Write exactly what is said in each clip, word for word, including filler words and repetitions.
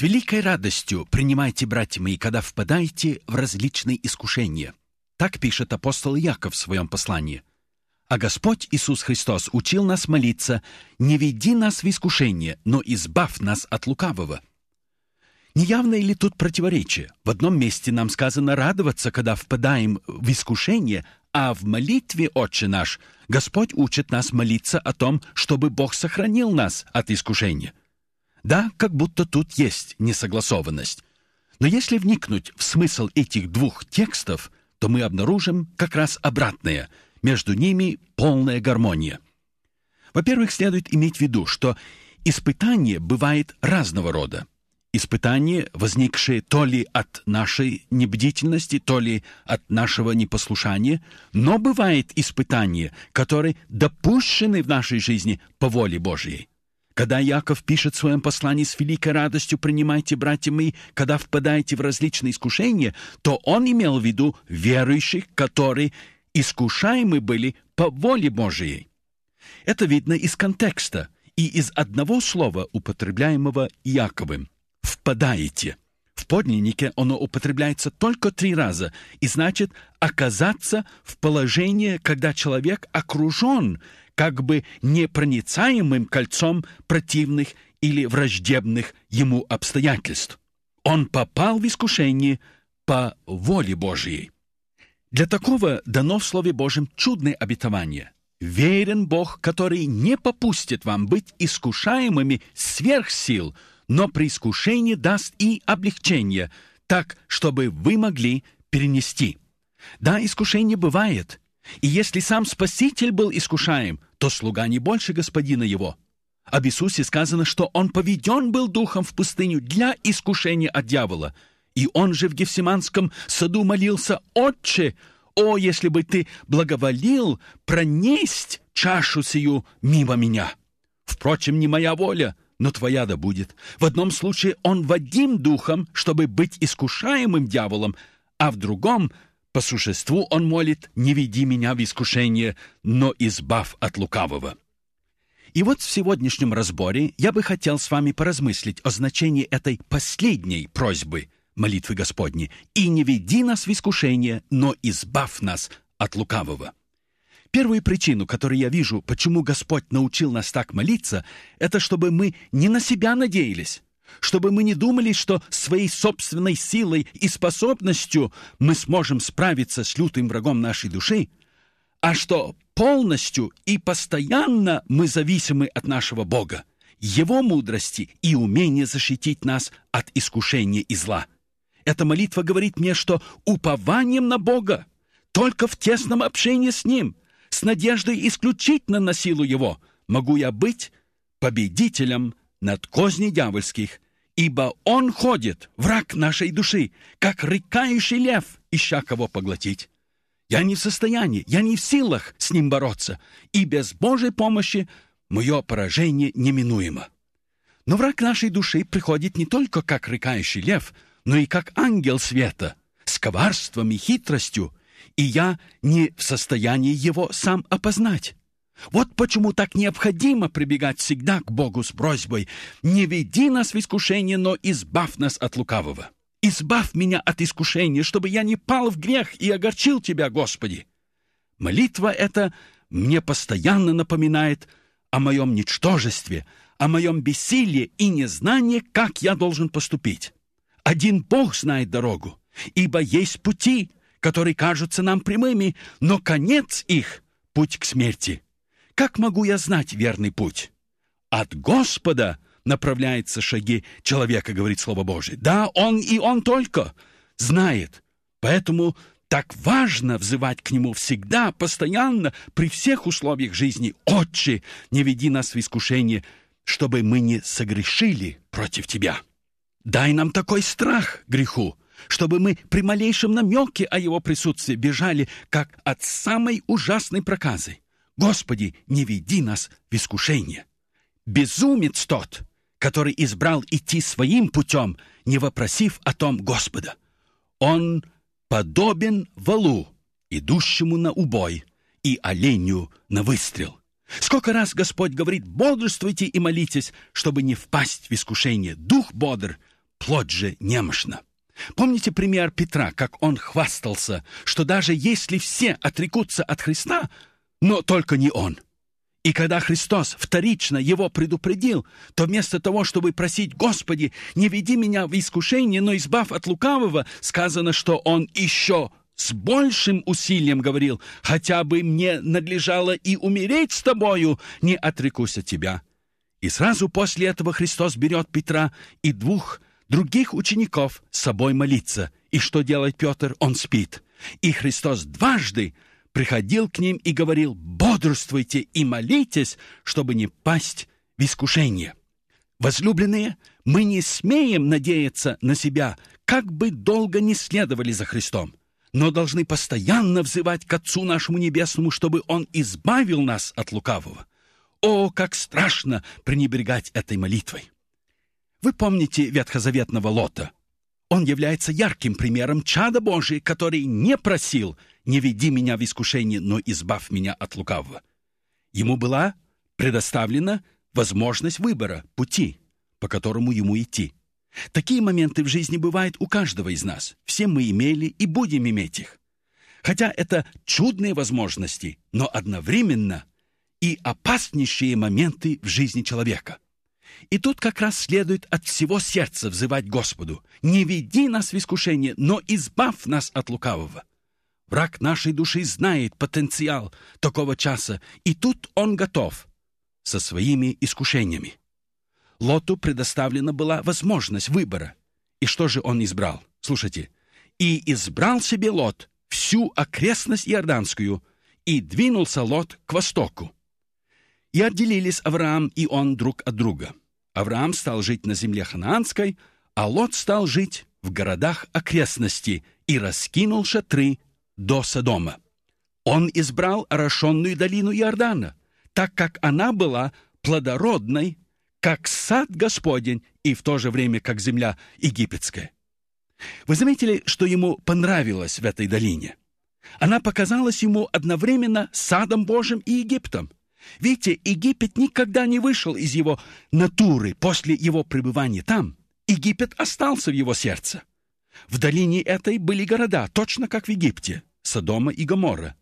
«С великой радостью принимайте, братья мои, когда впадаете в различные искушения». Так пишет апостол Иаков в своем послании. А Господь Иисус Христос учил нас молиться: «Не веди нас в искушение, но избавь нас от лукавого». Не явно ли тут противоречие? В одном месте нам сказано радоваться, когда впадаем в искушение, а в молитве «Отче наш» Господь учит нас молиться о том, чтобы Бог сохранил нас от искушения. Да, как будто тут есть несогласованность. Но если вникнуть в смысл этих двух текстов, то мы обнаружим как раз обратное. Между ними полная гармония. Во-первых, следует иметь в виду, что испытание бывает разного рода. Испытания, возникшие то ли от нашей небдительности, то ли от нашего непослушания, но бывает испытания, которые допущены в нашей жизни по воле Божьей. Когда Иаков пишет в своем послании: «С великой радостью принимайте, братья мои, когда впадаете в различные искушения», то он имел в виду верующих, которые искушаемы были по воле Божией. Это видно из контекста и из одного слова, употребляемого Иаковым: «впадаете». В подлиннике оно употребляется только три раза и значит оказаться в положении, когда человек окружен как бы непроницаемым кольцом противных или враждебных ему обстоятельств. Он попал в искушение по воле Божьей. Для такого дано в Слове Божьем чудное обетование. «Верен Бог, который не попустит вам быть искушаемыми сверх сил, но при искушении даст и облегчение, так, чтобы вы могли перенести». Да, искушение бывает. И если сам Спаситель был искушаем, то слуга не больше господина его. Об Иисусе сказано, что он поведен был духом в пустыню для искушения от дьявола. И он же в Гефсиманском саду молился: «Отче, о, если бы ты благоволил пронесть чашу сию мимо меня! Впрочем, не моя воля, но твоя да будет». В одном случае он водим духом, чтобы быть искушаемым дьяволом, а в другом — по существу он молит: «Не веди меня в искушение, но избавь от лукавого». И вот в сегодняшнем разборе я бы хотел с вами поразмыслить о значении этой последней просьбы молитвы Господней: «И не веди нас в искушение, но избавь нас от лукавого». Первую причину, которую я вижу, почему Господь научил нас так молиться, это чтобы мы не на себя надеялись, чтобы мы не думали, что своей собственной силой и способностью мы сможем справиться с лютым врагом нашей души, а что полностью и постоянно мы зависимы от нашего Бога, Его мудрости и умения защитить нас от искушения и зла. Эта молитва говорит мне, что упованием на Бога, только в тесном общении с Ним, с надеждой исключительно на силу Его, могу я быть победителем над козней дьявольских, ибо Он ходит, враг нашей души, как рыкающий лев, ища кого поглотить. Я не в состоянии, я не в силах с ним бороться, и без Божьей помощи мое поражение неминуемо. Но враг нашей души приходит не только как рыкающий лев, но и как ангел света, с коварством и хитростью, и я не в состоянии его сам опознать. Вот почему так необходимо прибегать всегда к Богу с просьбой: «Не веди нас в искушение, но избавь нас от лукавого». Избавь меня от искушения, чтобы я не пал в грех и огорчил Тебя, Господи. Молитва эта мне постоянно напоминает о моем ничтожестве, о моем бессилии и незнании, как я должен поступить. Один Бог знает дорогу, ибо есть пути, которые кажутся нам прямыми, но конец их — путь к смерти. Как могу я знать верный путь? От Господа направляются шаги человека, говорит Слово Божие. Да, Он и Он только знает. Поэтому так важно взывать к Нему всегда, постоянно, при всех условиях жизни: «Отче, не веди нас в искушение, чтобы мы не согрешили против Тебя». Дай нам такой страх греху, чтобы мы при малейшем намеке о Его присутствии бежали, как от самой ужасной проказы. Господи, не веди нас в искушение. Безумец тот, который избрал идти своим путем, не вопросив о том Господа. Он подобен волу, идущему на убой, и оленю на выстрел. Сколько раз Господь говорит: бодрствуйте и молитесь, чтобы не впасть в искушение. Дух бодр, плоть же немощна. Помните пример Петра, как он хвастался, что даже если все отрекутся от Христа, но только не он. И когда Христос вторично его предупредил, то вместо того, чтобы просить: «Господи, не веди меня в искушение, но избавь от лукавого», сказано, что он еще с большим усилием говорил: «Хотя бы мне надлежало и умереть с тобою, не отрекусь от тебя». И сразу после этого Христос берет Петра и двух других учеников с собой молиться. И что делает Петр? Он спит. И Христос дважды приходил к ним и говорил: «Бодрствуйте и молитесь, чтобы не пасть в искушение». Возлюбленные, мы не смеем надеяться на себя, как бы долго ни следовали за Христом, но должны постоянно взывать к Отцу нашему Небесному, чтобы Он избавил нас от лукавого. О, как страшно пренебрегать этой молитвой! Вы помните ветхозаветного Лота? Он является ярким примером чада Божия, который не просил: «Не веди меня в искушение, но избавь меня от лукавого». Ему была предоставлена возможность выбора пути, по которому ему идти. Такие моменты в жизни бывают у каждого из нас. Все мы имели и будем иметь их. Хотя это чудные возможности, но одновременно и опаснейшие моменты в жизни человека. И тут как раз следует от всего сердца взывать Господу: «Не веди нас в искушение, но избавь нас от лукавого». Враг нашей души знает потенциал такого часа, и тут он готов со своими искушениями. Лоту предоставлена была возможность выбора. И что же он избрал? Слушайте. «И избрал себе Лот всю окрестность Иорданскую, и двинулся Лот к востоку. И отделились Авраам и он друг от друга. Авраам стал жить на земле ханаанской, а Лот стал жить в городах окрестности и раскинул шатры до Содома. Он избрал орошенную долину Иордана, так как она была плодородной, как сад Господень, и в то же время как земля египетская». Вы заметили, что ему понравилось в этой долине? Она показалась ему одновременно садом Божьим и Египтом. Видите, Египет никогда не вышел из его натуры после его пребывания там. Египет остался в его сердце. В долине этой были города, точно как в Египте, Содома и Гоморра.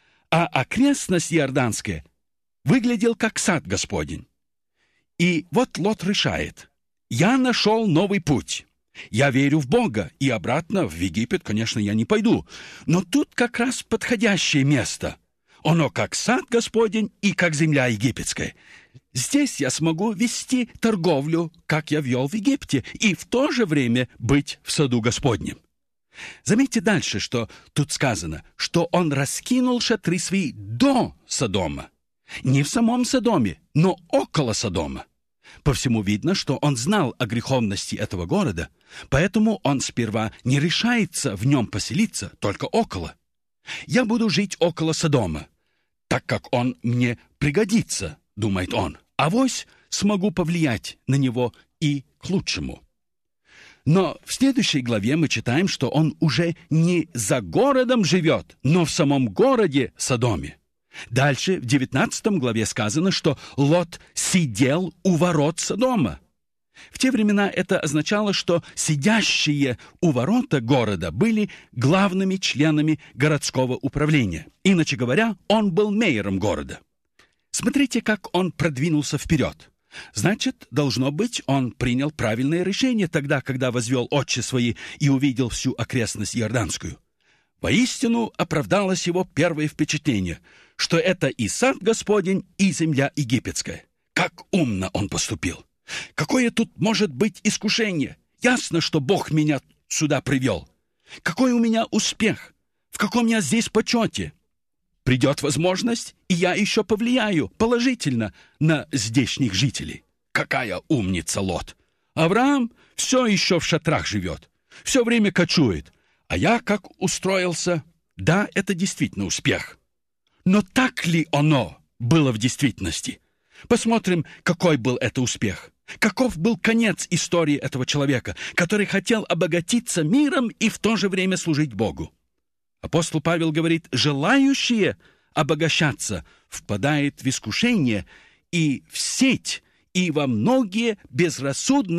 А окрестность Иорданская выглядел как сад Господень. И вот Лот решает: «Я нашел новый путь. Я верю в Бога, и обратно в Египет, конечно, я не пойду. Но тут как раз подходящее место. Оно как сад Господень и как земля египетская. Здесь я смогу вести торговлю, как я вел в Египте, и в то же время быть в саду Господнем». Заметьте дальше, что тут сказано, что он раскинул шатры свои до Содома. Не в самом Содоме, но около Содома. По всему видно, что он знал о греховности этого города, поэтому он сперва не решается в нем поселиться, только около. «Я буду жить около Содома, так как он мне пригодится», — думает он. «Авось смогу повлиять на него и к лучшему». Но в следующей главе мы читаем, что он уже не за городом живет, но в самом городе Содоме. Дальше, в девятнадцатой главе сказано, что Лот сидел у ворот Содома. В те времена это означало, что сидящие у ворота города были главными членами городского управления. Иначе говоря, он был мэром города. Смотрите, как он продвинулся вперед. Значит, должно быть, он принял правильное решение тогда, когда возвел очи свои и увидел всю окрестность Иорданскую. Воистину оправдалось его первое впечатление, что это и сад Господень, и земля египетская. Как умно он поступил! Какое тут может быть искушение? Ясно, что Бог меня сюда привел. Какой у меня успех? В каком я здесь почете? Придет возможность, и я еще повлияю положительно на здешних жителей. Какая умница Лот! Авраам все еще в шатрах живет, все время кочует. А я как устроился? Да, это действительно успех. Но так ли оно было в действительности? Посмотрим, какой был это успех. Каков был конец истории этого человека, который хотел обогатиться миром и в то же время служить Богу? Апостол Павел говорит: «Желающие обогащаться впадает в искушение и в сеть, и во многие безрассудные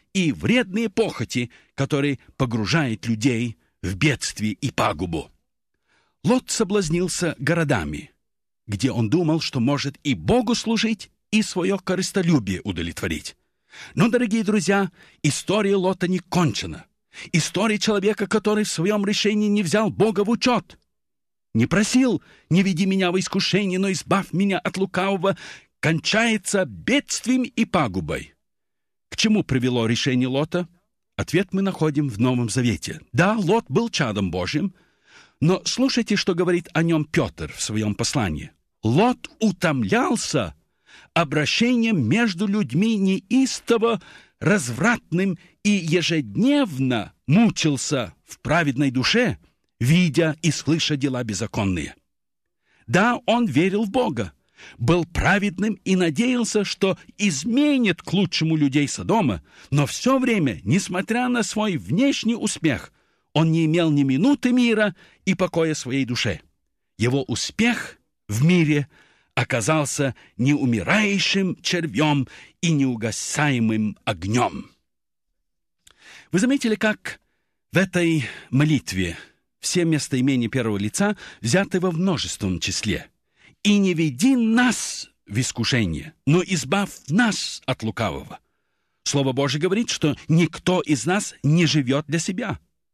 и вредные похоти, которые погружают людей в бедствие и пагубу. Лот соблазнился городами, где он думал, что может и Богу служить, и свое корыстолюбие удовлетворить. Но, дорогие друзья, история Лота не кончена. История человека, который в своем решении не взял Бога в учет, не просил «не веди меня во искушение, но избавь меня от лукавого», кончается бедствием и пагубой. К чему привело решение Лота? Ответ мы находим в Новом Завете. Да, Лот был чадом Божьим, но слушайте, что говорит о нем Петр в своем послании. Лот утомлялся обращением между людьми неистово развратным и ежедневно мучился в праведной душе, видя и слыша дела беззаконные. Да, он верил в Бога, был праведным и надеялся, что изменит к лучшему людей Содома, но все время, несмотря на свой внешний успех, он не имел ни минуты мира и покоя своей душе. Его успех в мире оказался неумирающим червем и неугасаемым огнем. Вы заметили, как в этой молитве все местоимения первого лица взяты во множественном числе? «И не веди нас в искушение, но избавь нас от лукавого». Слово Божие говорит, что никто из нас не живет для себя.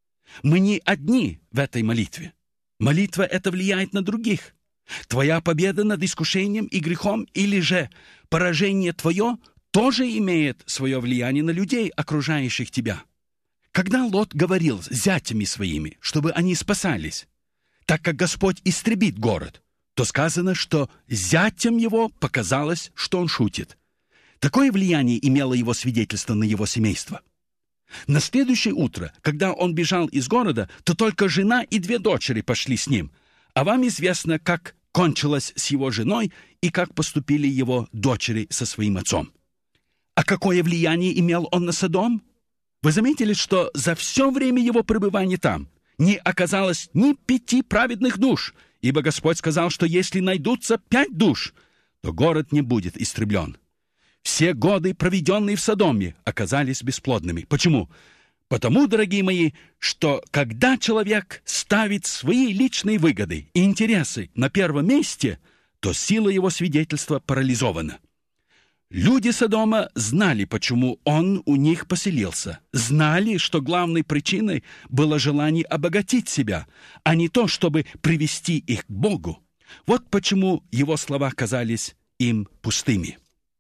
Мы не одни в этой молитве. Молитва эта влияет на других. Твоя победа над искушением и грехом или же поражение твое тоже имеет свое влияние на людей, окружающих тебя. Когда Лот говорил с зятями своими, чтобы они спасались, так как Господь истребит город, то сказано, что зятям его показалось, что он шутит. Такое влияние имело его свидетельство на его семейство. На следующее утро, когда он бежал из города, то только жена и две дочери пошли с ним. А вам известно, как кончилось с его женой и как поступили его дочери со своим отцом. А какое влияние имел он на Содом? Вы заметили, что за все время его пребывания там не оказалось ни пяти праведных душ, ибо Господь сказал, что если найдутся пять душ, то город не будет истреблен. Все годы, проведенные в Содоме, оказались бесплодными. Почему? Потому, дорогие мои, что когда человек ставит свои личные выгоды и интересы на первом месте, то сила его свидетельства парализована. Люди Содома знали, почему он у них поселился. Знали, что главной причиной было желание обогатить себя, а не то, чтобы привести их к Богу. Вот почему его слова казались им пустыми.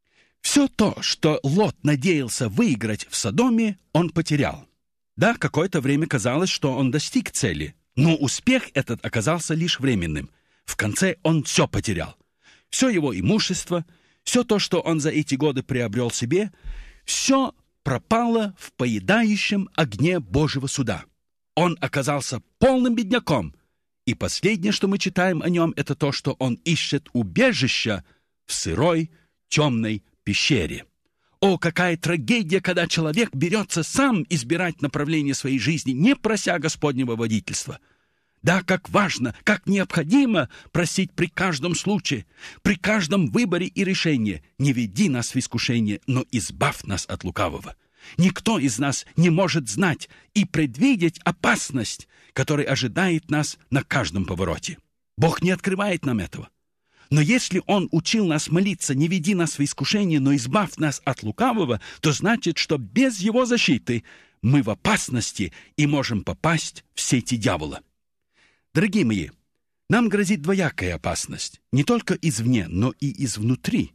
Все то, что Лот надеялся выиграть в Содоме, он потерял. Да, какое-то время казалось, что он достиг цели, но успех этот оказался лишь временным. В конце он все потерял. Все его имущество, все то, что он за эти годы приобрел себе, все пропало в поедающем огне Божьего суда. Он оказался полным бедняком, и последнее, что мы читаем о нем, это то, что он ищет убежища в сырой, темной пещере. О, какая трагедия, когда человек берется сам избирать направление своей жизни, не прося Господнего водительства. Да, как важно, как необходимо просить при каждом случае, при каждом выборе и решении: не веди нас в искушение, но избавь нас от лукавого. Никто из нас не может знать и предвидеть опасность, которая ожидает нас на каждом повороте. Бог не открывает нам этого. Но если Он учил нас молиться: не веди нас в искушение, но избавь нас от лукавого, то значит, что без Его защиты мы в опасности и можем попасть в сети дьявола. Дорогие мои, нам грозит двоякая опасность, не только извне, но и изнутри.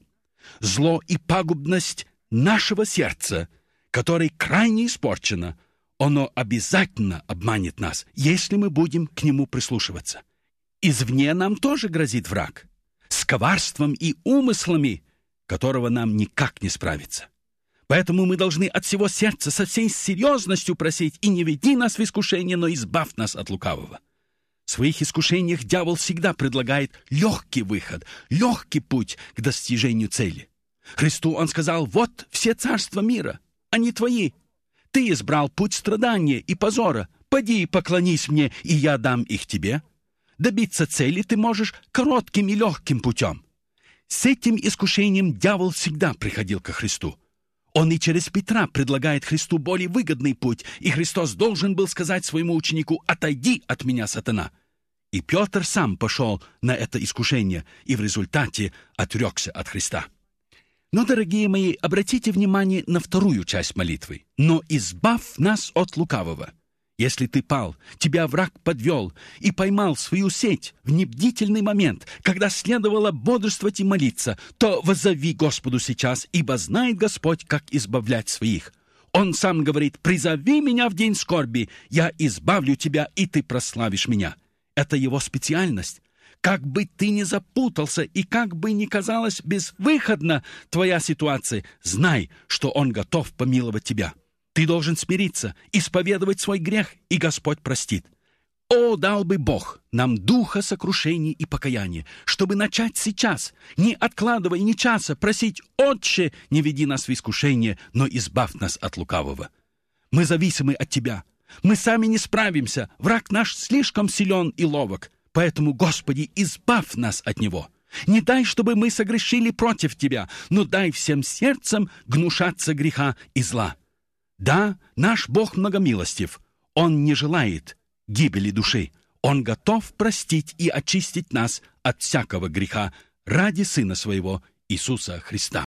Зло и пагубность нашего сердца, которое крайне испорчено, оно обязательно обманет нас, если мы будем к нему прислушиваться. Извне нам тоже грозит враг, с коварством и умыслами, которого нам никак не справиться. Поэтому мы должны от всего сердца со всей серьезностью просить: и не веди нас в искушение, но избавь нас от лукавого. В своих искушениях дьявол всегда предлагает легкий выход, легкий путь к достижению цели. Христу он сказал: вот все царства мира, они твои. Ты избрал путь страдания и позора. Поди и поклонись мне, и я дам их тебе. Добиться цели ты можешь коротким и легким путем. С этим искушением дьявол всегда приходил ко Христу. Он и через Петра предлагает Христу более выгодный путь, и Христос должен был сказать своему ученику: «Отойди от меня, сатана». И Петр сам пошел на это искушение, и в результате отрекся от Христа. Но, дорогие мои, обратите внимание на вторую часть молитвы. «Но избавь нас от лукавого». Если ты пал, тебя враг подвел и поймал свою сеть в небдительный момент, когда следовало бодрствовать и молиться, то воззови Господу сейчас, ибо знает Господь, как избавлять своих. Он сам говорит: «Призови меня в день скорби, я избавлю тебя, и ты прославишь меня». Это его специальность. Как бы ты ни запутался и как бы ни казалась безвыходна твоя ситуация, знай, что он готов помиловать тебя. Ты должен смириться, исповедовать свой грех, и Господь простит. О, дал бы Бог нам духа сокрушения и покаяния, чтобы начать сейчас, не откладывая ни часа, просить: «Отче, не веди нас в искушение, но избавь нас от лукавого». Мы зависимы от Тебя. Мы сами не справимся. Враг наш слишком силен и ловок. Поэтому, Господи, избавь нас от него. Не дай, чтобы мы согрешили против Тебя, но дай всем сердцем гнушаться греха и зла. Да, наш Бог многомилостив. Он не желает гибели души. Он готов простить и очистить нас от всякого греха ради Сына Своего Иисуса Христа.